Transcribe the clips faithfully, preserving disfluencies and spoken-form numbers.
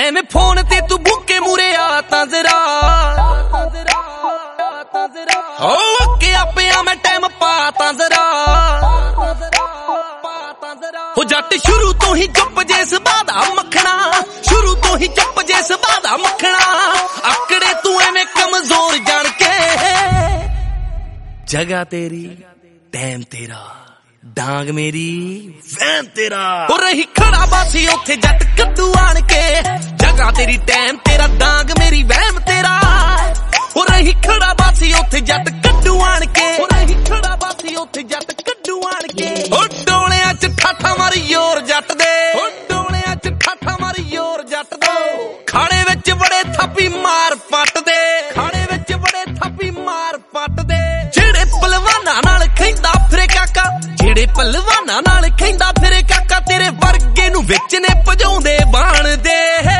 ਐਵੇਂ ਫੋਨ ਤੇ ਤੂੰ ਭੁੱਕੇ ਮੂਰੇ ਆ ਤਾਂ ਜ਼ਰਾ ਹੋ ਅੱਗੇ ਆਪਿਆ ਮੈਂ ਟਾਈਮ ਪਾ ਤਾਂ ਜ਼ਰਾ ਹੋ ਜੱਟ ਸ਼ੁਰੂ ਤੋਂ ਹੀ ਚੁੱਪ ਜੇ ਸੁਭਾਅ ਦਾ ਮੱਖਣਾ ਸ਼ੁਰੂ ਤੋਂ ਹੀ ਚੁੱਪ ਜੇ ਸੁਭਾਅ ਦਾ ਮੱਖਣਾ ਆਕੜੇ ਤੂੰ ਐਵੇਂ ਕਮਜ਼ੋਰ ਜਾਣ ਕੇ ਜਗ੍ਹਾ ਤੇਰੀ ਟਾਈਮ ਤੇਰਾ ਡਾਂਗ ਮੇਰੀ ਵੈਨ ਤੇਰਾ ਹੋ ਰਹੀ ਖੜਾ ਬਾਸੀ ਉੱਥੇ ਜੱਟ ਕੱਦੂ ਆਣ ਕੇ ਜਗ੍ਹਾ ਤੇਰੀ ਟਾਈਮ ਤੇਰਾ ਡਾਂਗ ਮੇਰੀ ਵਹਿਮ ਤੇਰਾ ਹੋ ਰਹੀ ਖੜਾ ਬਾਸੀ ਉੱਥੇ ਜੱਟ ਕੱਦੂ ਆਣ ਕੇ ਹੋ ਰਹੀ ਖੜਾ ਬਾਸੀ ਉੱਥੇ ਜੱਟ ਕੱਦੂ ਆਣ ਕੇ ਹੋ ਡੋਲਿਆਂ ਚ ਠਾਠਾ ਮਾਰੀ ਯੋਰ ਜੱਟ ਦੇ ਹੋ ਡੋਲਿਆਂ ਚ ਠਾਠਾ ਮਾਰੀ ਯੋਰ ਜੱਟ ਦੇ ਖਾਣੇ ਵਿੱਚ ਬੜੇ ਥਾਪੀ ਮਾਰ ਪੱਟ ਦੇ ਖਾਣੇ ਵਿੱਚ ਬੜੇ ਥਾਪੀ ਮਾਰ ਪੱਟ ਦੇ ਜਿਹੜੇ ਪਹਿਲਵਾਨਾਂ ਨਾਲ ਖੈਂਦਾ ਫਿਰੇ ਕਾਕਾ ਜਿਹੜੇ ਪਹਿਲਵਾਨਾਂ ਨਾਲ ਖੈਂਦਾ ਫਿਰੇ ਕਾਕਾ ਤੇਰੇ ਵਰਗੇ ਨੂੰ ਵਿੱਚ ਨੇ ਭਜਾਉਂਦੇ ਬਾਣ ਦੇ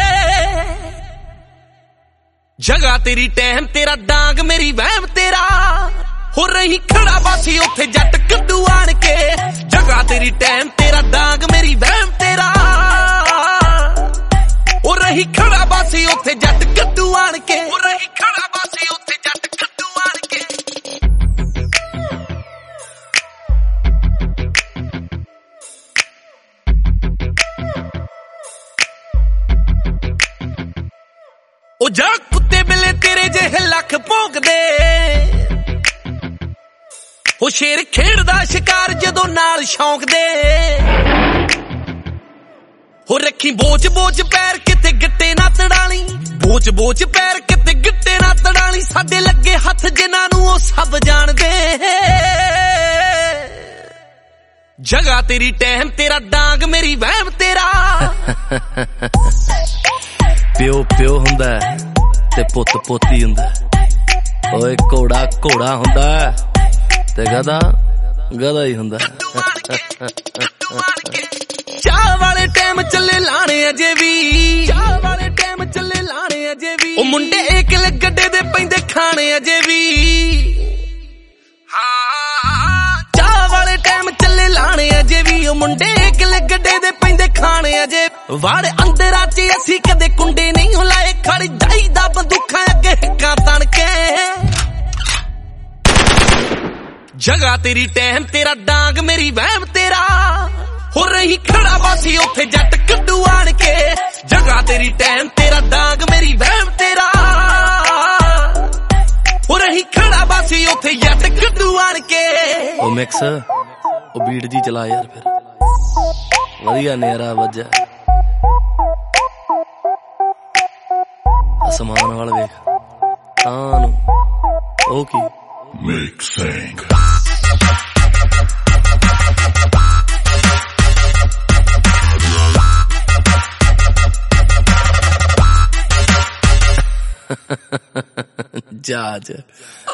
ਜਗ੍ਹਾ ਤੇਰੀ ਟਾਈਮ ਤੇਰਾ ਡਾਂਗ ਮੇਰੀ ਵਹਿਮ ਤੇਰਾ ਹੋ ਰਹੀ ਖੜਾ ਬਾਸੀ ਉੱਥੇ ਜੱਟ ਕੱਦੂ ਆਣ ਕੇ ਜਗ੍ਹਾ ਤੇਰੀ ਟਾਈਮ ਤੇਰਾ ਡਾਂਗ ਮੇਰੀ ਵਹਿਮ ਤੇਰਾ ਹੋ ਰਹੀ ਖੜਾ ਬਾਸੀ ਉੱਥੇ ਜੱਟ ਕੱਦੂ ਆਣ ਕੇ ਹੋ ਰਹੀ ਖੜਾ ਬਾਸੀ ਉੱਥੇ ਜੱਟ ਕੱਦੂ ਆਣ ਕੇ ਉਹ ਜਾ ਕੁੱਤੇ ਬਿੱਲੇ ਤੇਰੇ ਜਿਹੇ ਲੱਖ ਭੌਂਕਦੇ ਉਹ ਸ਼ੇਰ ਖੇਡਦਾ ਸ਼ਿਕਾਰ ਜਦੋਂ ਨਾਲ ਸ਼ੌਂਕ ਦੇ ਹੋ ਰੱਖੀ ਬੋਚ ਬੋਚ ਪੈਰ ਕਿਤੇ ਗਿੱਟੇ ਨਾ ਤੜਾਲੀ ਬੋਚ ਬੋਚ ਪੈਰ ਕਿਤੇ ਗਿੱਟੇ ਨਾ ਤੜਾਲੀ ਸਾਡੇ ਲੱਗੇ ਹੱਥ ਜਿਨ੍ਹਾਂ ਨੂੰ ਉਹ ਸਭ ਜਾਣਦੇ ਜਗ੍ਹਾ ਤੇਰੀ ਟਾਈਮ ਤੇਰਾ ਡਾਂਗ ਮੇਰੀ ਵਹਿਮ ਤੇਰਾ ਪਿਓ ਪਿਓ ਹੁੰਦਾ ਤੇ ਪੁੱਤ ਪੋਤੀ ਹੁੰਦਾ ਓਏ ਘੋੜਾ ਘੋੜਾ ਹੁੰਦਾ ਤੇ ਗਧਾ ਗਧਾ ਹੀ ਹੁੰਦਾ ਚਾਹ ਵਾਲੇ ਟਾਈਮ ਚੱਲੇ ਲਾਣੇ ਅਜੇ ਵੀ ਚਾਹ ਵਾਲੇ ਟਾਈਮ ਚੱਲੇ ਲਾਣੇ ਅਜੇ ਵੀ ਉਹ ਮੁੰਡੇ ਇਕਲੇ ਗੱਡੇ ਦੇ ਪੈਂਦੇ ਖਾਣੇ ਅਜੇ ਵੀ ਹਾਂ ਚਾਹ ਵਾਲੇ ਟਾਈਮ ਚੱਲੇ ਲਾਣੇ ਅਜੇ ਵੀ ਉਹ ਮੁੰਡੇ ਇਕਲੇ ਗੱਡੇ ਦੇ ਪੈਂਦੇ ਖਾਣੇ ਅਜੇ ਵਾੜੇ ਅੰਦਰਾਂ ਚ ਅਸੀਂ ਕਦੇ ਕੁੰਡੇ ਨਹੀਂ ਹੁਲਾਏ ਖੜ ਜਾਈਦਾ ਬੰਦੂਕਾਂ ਅੱਗੇ ਹਿੱਕਾਂ ਤਣ ਕੇ ਜਗ੍ਹਾ ਤੇਰੀ ਟਾਈਮ ਤੇਰਾ ਡਾਂਗ ਮੇਰੀ ਵਹਿਮ ਤੇਰਾ ਹੋ ਰਹੀ ਖੜਾ ਬਾਸੀ ਉੱਥੇ ਜੱਟ ਕੱਦੂ ਆਣ ਕੇ ਜਗ੍ਹਾ ਤੇਰੀ ਟਾਈਮ ਤੇਰਾ ਡਾਂਗ ਮੇਰੀ ਵਹਿਮ ਤੇਰਾ ਹੋ ਰਹੀ ਖੜਾ ਬਾਸੀ ਉੱਥੇ ਜੱਟ ਕੱਦੂ ਆਣ ਕੇ ਉਹ ਮਿਕਸ ਉਹ ਬੀਟ ਜੀ ਚਲਾ ਯਾਰ ਫਿਰ ਵਧੀਆ ਨੇਰਾ ਵੱਜਾ ਅਸਮਾਨ ਵਾਲ ਵੇਖ ਤਾਂ ਨੂੰ ਉਹ ਕੀ ਮਿਕਸਿੰਗ judge